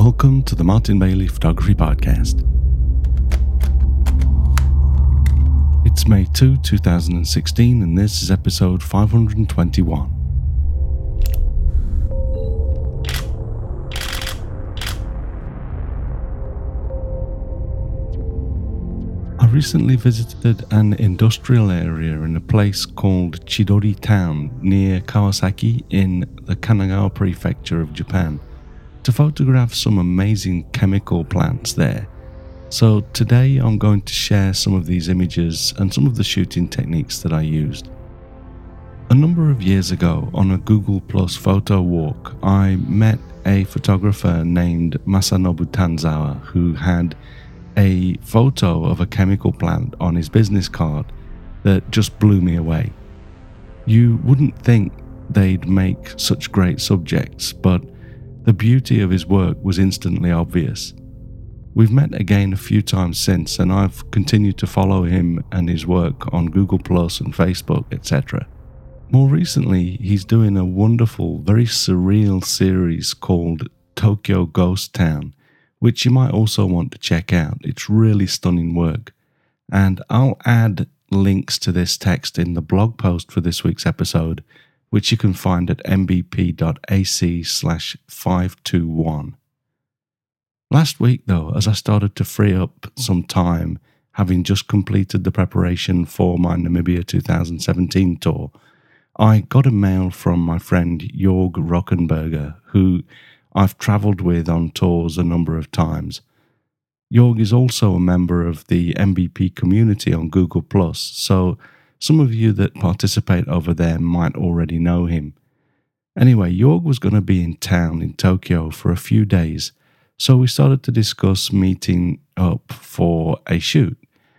Welcome to the Martin Bailey Photography Podcast. It's May 2, 2016, and this is episode 521. I recently visited an industrial area in a place called Chidori Town near Kawasaki in the Kanagawa Prefecture of Japan to photograph some amazing chemical plants there. So today I'm going to share some of these images and some of the shooting techniques that I used. A number of years ago on a Google Plus photo walk, I met a photographer named Masanobu Tanzawa who had a photo of a chemical plant on his business card that just blew me away. You wouldn't think they'd make such great subjects, but the beauty of his work was instantly obvious. We've met again a few times since, and I've continued to follow him and his work on Google Plus and Facebook, etc. More recently, he's doing a wonderful, very surreal series called Tokyo Ghost Town, which you might also want to check out. It's really stunning work. And I'll add links to this text in the blog post for this week's episode, which you can find at mbp.ac/521. Last week, though, as I started to free up some time, having just completed the preparation for my Namibia 2017 tour, I got a mail from my friend Jorg Rockenberger, who I've travelled with on tours a number of times. Jorg is also a member of the MBP community on Google+, so some of you that participate over there might already know him. Anyway, Jorg was going to be in town in Tokyo for a few days, so we started to discuss meeting up for a shoot,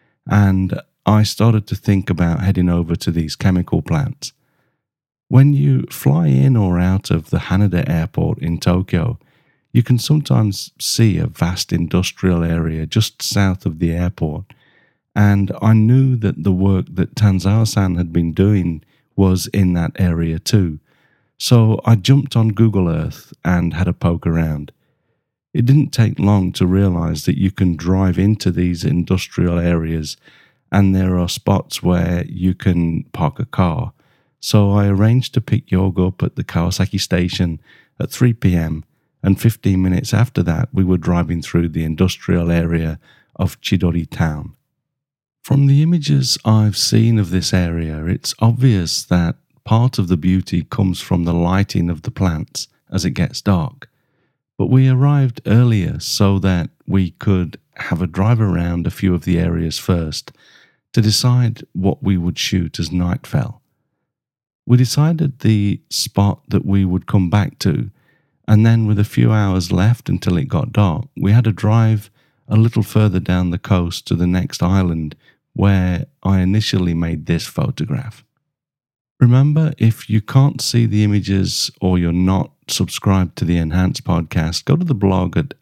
and I started to think about heading over to these chemical plants. When you fly in or out of the Haneda Airport in Tokyo, you can sometimes see a vast industrial area just south of the airport, and I knew that the work that Tanzawa-san had been doing was in that area too, so I jumped on Google Earth and had a poke around. It didn't take long to realize that you can drive into these industrial areas and there are spots where you can park a car. So I arranged to pick Jorg up at the Kawasaki station at 3 p.m. and 15 minutes after that we were driving through the industrial area of Chidori Town. From the images I've seen of this area, it's obvious that part of the beauty comes from the lighting of the plants as it gets dark. But we arrived earlier so that we could have a drive around a few of the areas first to decide what we would shoot as night fell. We decided the spot that we would come back to, and then with a few hours left until it got dark, we had a drive a little further down the coast to the next island where I initially made this photograph. Remember, if you can't see the images or you're not subscribed to the Enhanced podcast, go to the blog at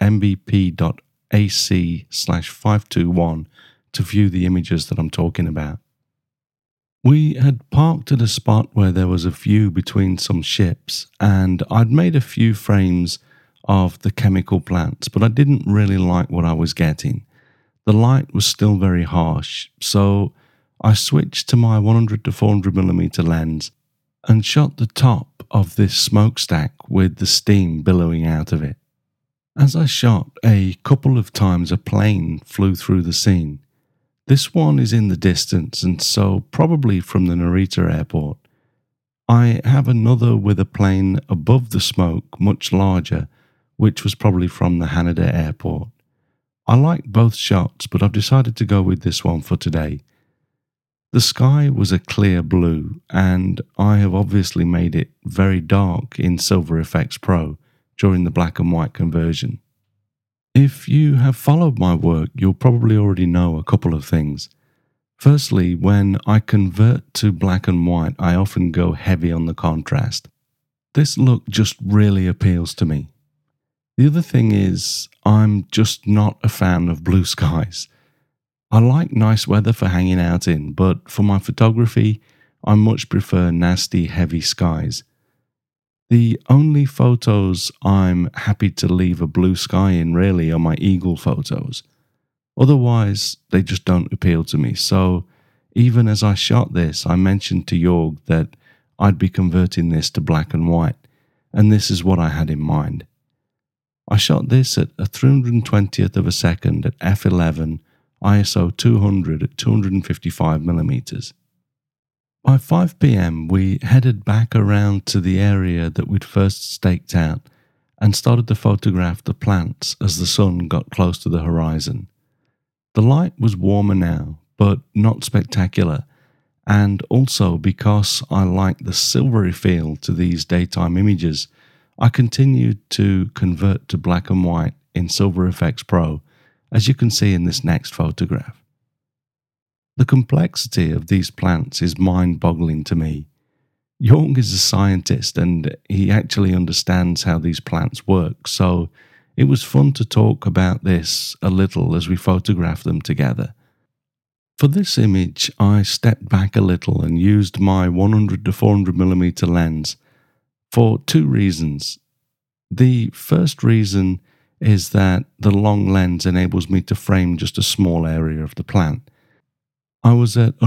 mbp.ac/521 to view the images that I'm talking about. We had parked at a spot where there was a view between some ships, and I'd made a few frames of the chemical plants, but I didn't really like what I was getting. The light was still very harsh, so I switched to my 100 to 400mm lens and shot the top of this smokestack with the steam billowing out of it. As I shot, a couple of times a plane flew through the scene. This one is in the distance, and so probably from the Narita airport. I have another with a plane above the smoke, much larger, which was probably from the Haneda airport. I like both shots, but I've decided to go with this one for today. The sky was a clear blue, and I have obviously made it very dark in Silver Efex Pro during the black and white conversion. If you have followed my work, you'll probably already know a couple of things. Firstly, when I convert to black and white, I often go heavy on the contrast. This look just really appeals to me. The other thing is, I'm just not a fan of blue skies. I like nice weather for hanging out in, but for my photography, I much prefer nasty, heavy skies. The only photos I'm happy to leave a blue sky in really are my eagle photos. Otherwise, they just don't appeal to me. So even as I shot this, I mentioned to Jorg that I'd be converting this to black and white, and this is what I had in mind. I shot this at a 320th of a second at f11, ISO 200 at 255mm. By 5 p.m, we headed back around to the area that we'd first staked out and started to photograph the plants as the sun got close to the horizon. The light was warmer now, but not spectacular, and also because I like the silvery feel to these daytime images, I continued to convert to black and white in Silver Efex Pro, as you can see in this next photograph. The complexity of these plants is mind-boggling to me. Jorg is a scientist and he actually understands how these plants work, so it was fun to talk about this a little as we photographed them together. For this image, I stepped back a little and used my 100 to 400mm lens for two reasons. The first reason is that the long lens enables me to frame just a small area of the plant. I was at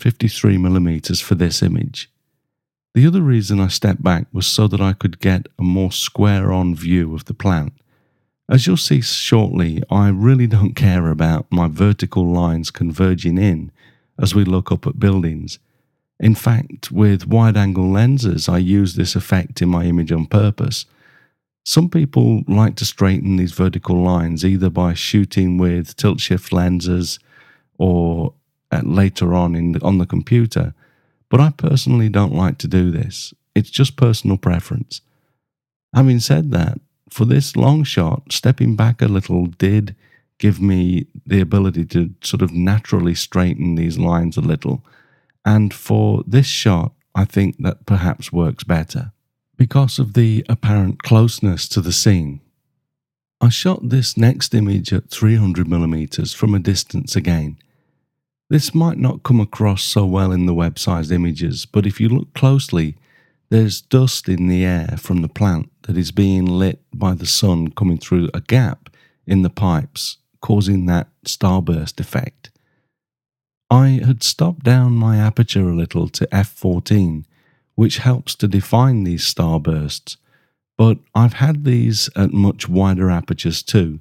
153mm for this image. The other reason I stepped back was so that I could get a more square-on view of the plant. As you'll see shortly, I really don't care about my vertical lines converging in as we look up at buildings. In fact, with wide-angle lenses, I use this effect in my image on purpose. Some people like to straighten these vertical lines either by shooting with tilt-shift lenses or later on on the computer, but I personally don't like to do this. It's just personal preference. Having said that, for this long shot, stepping back a little did give me the ability to sort of naturally straighten these lines a little. And for this shot, I think that perhaps works better because of the apparent closeness to the scene. I shot this next image at 300mm from a distance again. This might not come across so well in the web-sized images, but if you look closely, there's dust in the air from the plant that is being lit by the sun coming through a gap in the pipes, causing that starburst effect. I had stopped down my aperture a little to f14, which helps to define these starbursts, but I've had these at much wider apertures too.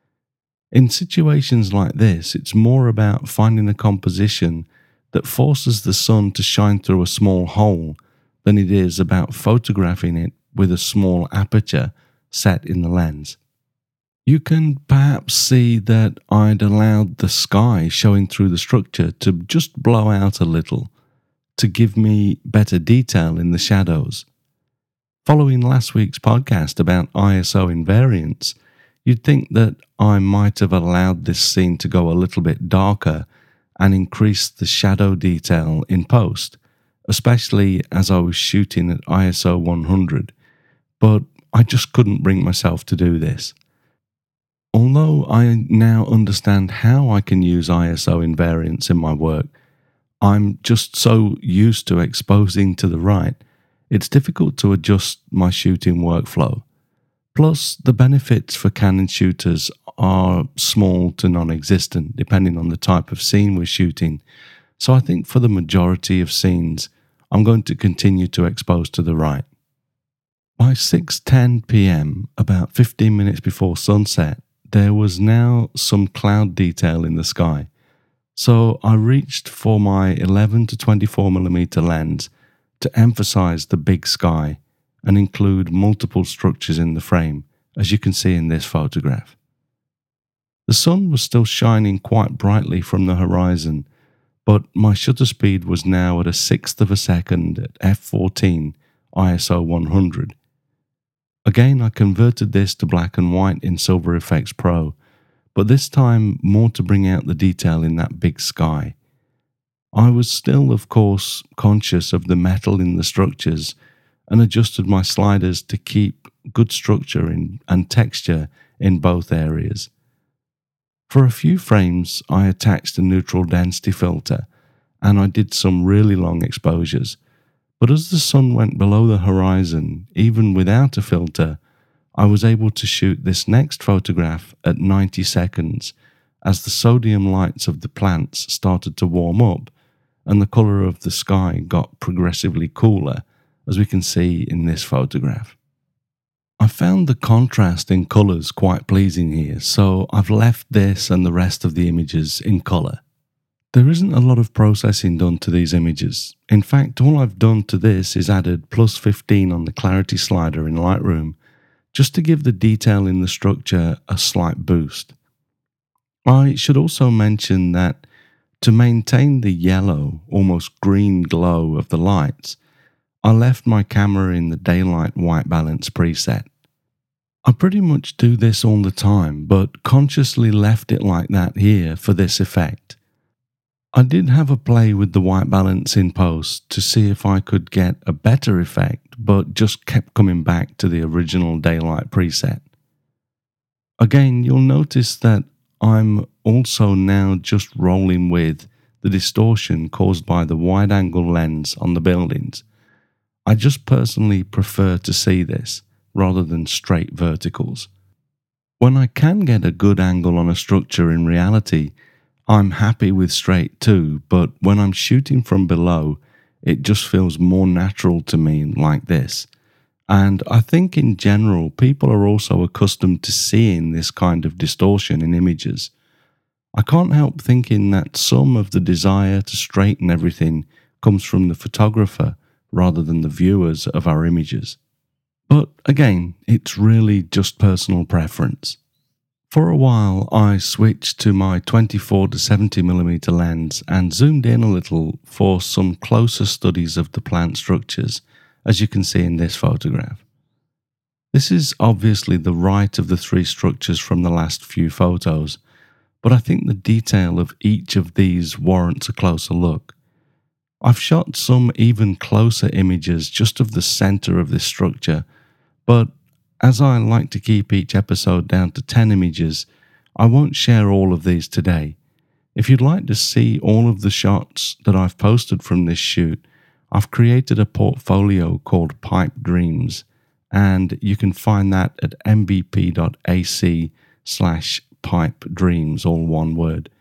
In situations like this, it's more about finding a composition that forces the sun to shine through a small hole than it is about photographing it with a small aperture set in the lens. You can perhaps see that I'd allowed the sky showing through the structure to just blow out a little to give me better detail in the shadows. Following last week's podcast about ISO invariance, you'd think that I might have allowed this scene to go a little bit darker and increase the shadow detail in post, especially as I was shooting at ISO 100, but I just couldn't bring myself to do this. Although I now understand how I can use ISO invariance in my work, I'm just so used to exposing to the right, it's difficult to adjust my shooting workflow. Plus, the benefits for Canon shooters are small to non-existent depending on the type of scene we're shooting, so I think for the majority of scenes, I'm going to continue to expose to the right. By 6:10 p.m, about 15 minutes before sunset, there was now some cloud detail in the sky, so I reached for my 11 to 24mm lens to emphasize the big sky and include multiple structures in the frame, as you can see in this photograph. The sun was still shining quite brightly from the horizon, but my shutter speed was now at a 1/6 of a second at f14 ISO 100. Again, I converted this to black and white in Silver Efex Pro, but this time more to bring out the detail in that big sky. I was still, of course, conscious of the metal in the structures and adjusted my sliders to keep good structure and texture in both areas. For a few frames, I attached a neutral density filter and I did some really long exposures, But as the sun went below the horizon, even without a filter, I was able to shoot this next photograph at 90 seconds as the sodium lights of the plants started to warm up and the colour of the sky got progressively cooler, as we can see in this photograph. I found the contrast in colours quite pleasing here, so I've left this and the rest of the images in colour. There isn't a lot of processing done to these images. In fact, all I've done to this is added +15 on the clarity slider in Lightroom, just to give the detail in the structure a slight boost. I should also mention that to maintain the yellow, almost green glow of the lights, I left my camera in the daylight white balance preset. I pretty much do this all the time, but consciously left it like that here for this effect. I did have a play with the white balance in post to see if I could get a better effect, but just kept coming back to the original daylight preset. Again, you'll notice that I'm also now just rolling with the distortion caused by the wide-angle lens on the buildings. I just personally prefer to see this rather than straight verticals. When I can get a good angle on a structure in reality, I'm happy with straight too, but when I'm shooting from below, it just feels more natural to me like this. And I think in general, people are also accustomed to seeing this kind of distortion in images. I can't help thinking that some of the desire to straighten everything comes from the photographer rather than the viewers of our images. But again, it's really just personal preference. For a while, I switched to my 24 to 70mm lens and zoomed in a little for some closer studies of the plant structures, as you can see in this photograph. This is obviously the right of the three structures from the last few photos, but I think the detail of each of these warrants a closer look. I've shot some even closer images just of the center of this structure, but as I like to keep each episode down to 10 images, I won't share all of these today. If you'd like to see all of the shots that I've posted from this shoot, I've created a portfolio called Pipe Dreams, and you can find that at mbp.ac/Pipe Dreams, all one word.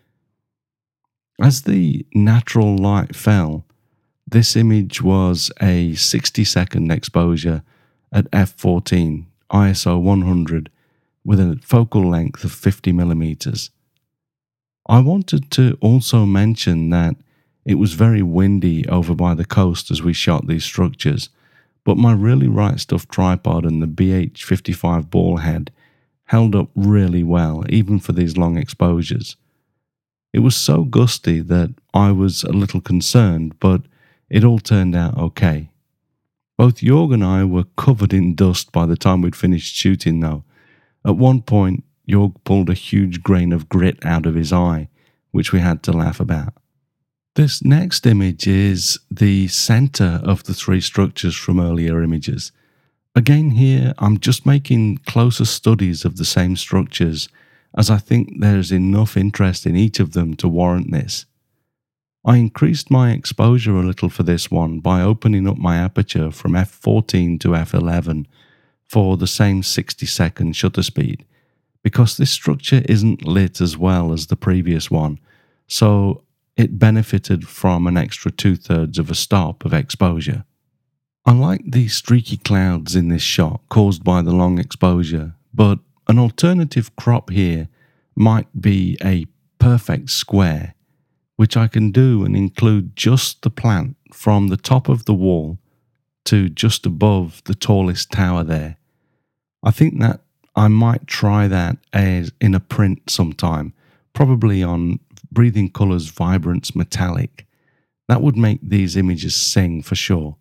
As the natural light fell, this image was a 60-second exposure at f14, ISO 100, with a focal length of 50mm. I wanted to also mention that it was very windy over by the coast as we shot these structures, but my Really Right Stuff tripod and the BH55 ball head held up really well, even for these long exposures. It was so gusty that I was a little concerned, but it all turned out okay. Both Jorg and I were covered in dust by the time we'd finished shooting though. At one point, Jorg pulled a huge grain of grit out of his eye, which we had to laugh about. This next image is the center of the three structures from earlier images. Again here, I'm just making closer studies of the same structures, as I think there's enough interest in each of them to warrant this. I increased my exposure a little for this one by opening up my aperture from f14 to f11 for the same 60-second shutter speed, because this structure isn't lit as well as the previous one, so it benefited from an extra 2/3 of a stop of exposure. I like the streaky clouds in this shot caused by the long exposure, but an alternative crop here might be a perfect square, which I can do and include just the plant from the top of the wall to just above the tallest tower there. I think that I might try that as in a print sometime, probably on Breathing Colours Vibrance Metallic. That would make these images sing for sure.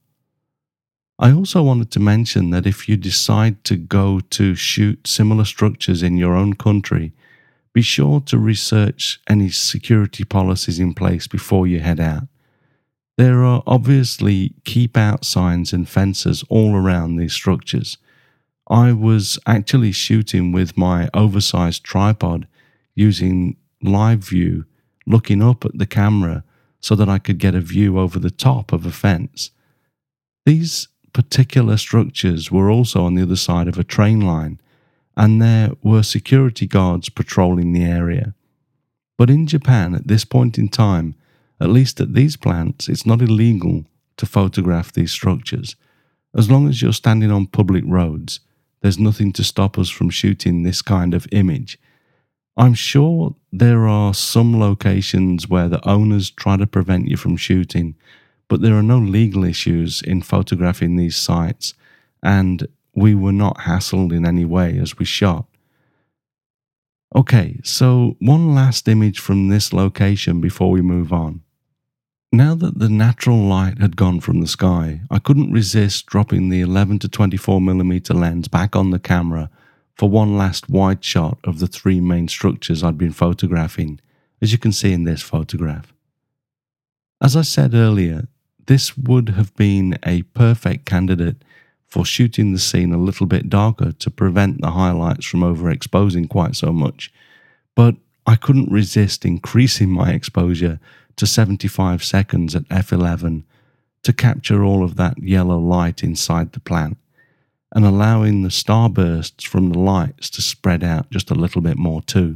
I also wanted to mention that if you decide to go to shoot similar structures in your own country, be sure to research any security policies in place before you head out. There are obviously keep out signs and fences all around these structures. I was actually shooting with my oversized tripod using live view, looking up at the camera so that I could get a view over the top of a fence. These particular structures were also on the other side of a train line, and there were security guards patrolling the area. But in Japan, at this point in time, at least at these plants, it's not illegal to photograph these structures. As long as you're standing on public roads, there's nothing to stop us from shooting this kind of image. I'm sure there are some locations where the owners try to prevent you from shooting, but there are no legal issues in photographing these sites, and we were not hassled in any way as we shot. Okay, so one last image from this location before we move on. Now that the natural light had gone from the sky, I couldn't resist dropping the 11 to 24mm lens back on the camera for one last wide shot of the three main structures I'd been photographing, as you can see in this photograph. As I said earlier, this would have been a perfect candidate for shooting the scene a little bit darker to prevent the highlights from overexposing quite so much, but I couldn't resist increasing my exposure to 75 seconds at f11 to capture all of that yellow light inside the plant and allowing the starbursts from the lights to spread out just a little bit more too.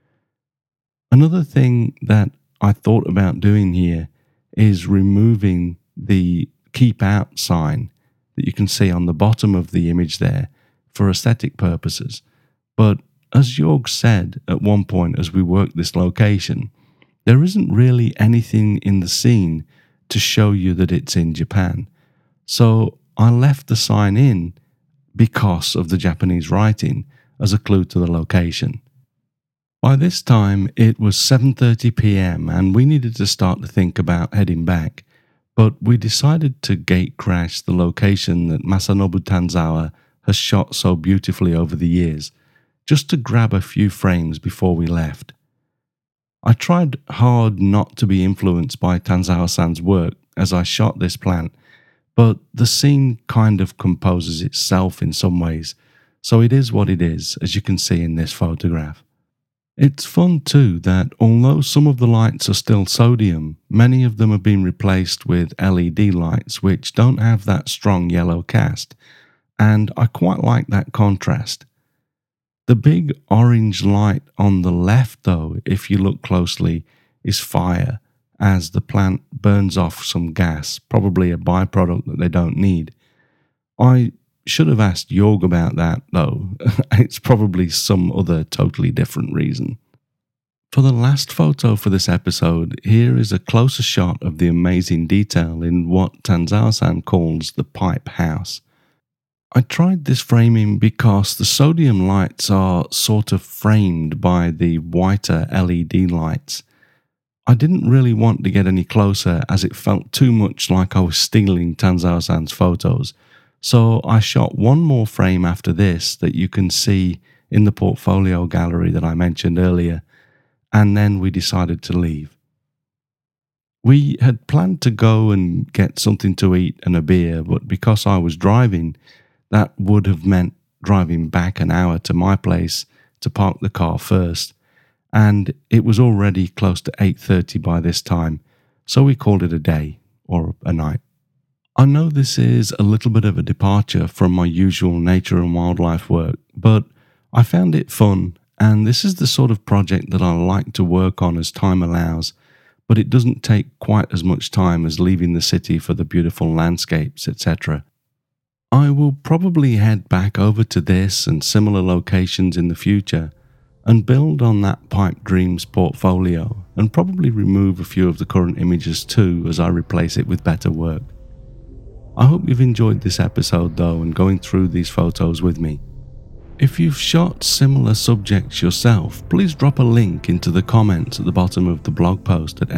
Another thing that I thought about doing here is removing the keep out sign that you can see on the bottom of the image there for aesthetic purposes. But as Jorg said at one point as we worked this location, there isn't really anything in the scene to show you that it's in Japan. So I left the sign in because of the Japanese writing as a clue to the location. By this time, it was 7:30 p.m. and we needed to start to think about heading back, but we decided to gate crash the location that Masanobu Tanzawa has shot so beautifully over the years, just to grab a few frames before we left. I tried hard not to be influenced by Tanzawa-san's work as I shot this plant, but the scene kind of composes itself in some ways, so it is what it is, as you can see in this photograph. It's fun too that although some of the lights are still sodium, many of them have been replaced with LED lights which don't have that strong yellow cast, and I quite like that contrast. The big orange light on the left though, if you look closely, is fire, as the plant burns off some gas, probably a byproduct that they don't need. I should have asked Jorg about that though. It's probably some other totally different reason. For the last photo for this episode, here is a closer shot of the amazing detail in what Tanzawa-san calls the pipe house. I tried this framing because the sodium lights are sort of framed by the whiter LED lights. I didn't really want to get any closer as it felt too much like I was stealing Tanzawa-san's photos, so I shot one more frame after this that you can see in the portfolio gallery that I mentioned earlier, and then we decided to leave. We had planned to go and get something to eat and a beer, but because I was driving, that would have meant driving back an hour to my place to park the car first, and it was already close to 8:30 by this time, so we called it a day, or a night. I know this is a little bit of a departure from my usual nature and wildlife work, but I found it fun, and this is the sort of project that I like to work on as time allows, but it doesn't take quite as much time as leaving the city for the beautiful landscapes, etc. I will probably head back over to this and similar locations in the future and build on that Pipe Dreams portfolio and probably remove a few of the current images too as I replace it with better work. I hope you've enjoyed this episode though and going through these photos with me. If you've shot similar subjects yourself, please drop a link into the comments at the bottom of the blog post at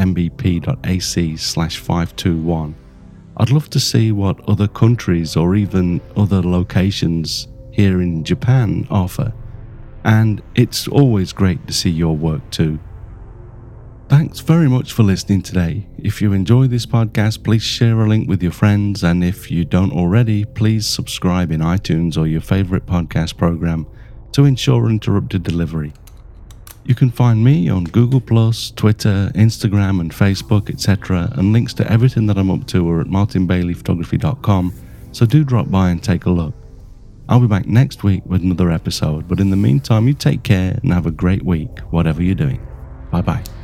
mbp.ac/521. I'd love to see what other countries or even other locations here in Japan offer, and it's always great to see your work too. Thanks very much for listening today. If you enjoy this podcast, please share a link with your friends, and if you don't already, please subscribe in iTunes or your favorite podcast program to ensure uninterrupted delivery. You can find me on Google+, Twitter, Instagram and Facebook, etc. and links to everything that I'm up to are at martinbaileyphotography.com, so do drop by and take a look. I'll be back next week with another episode, but in the meantime you take care and have a great week, whatever you're doing. Bye bye.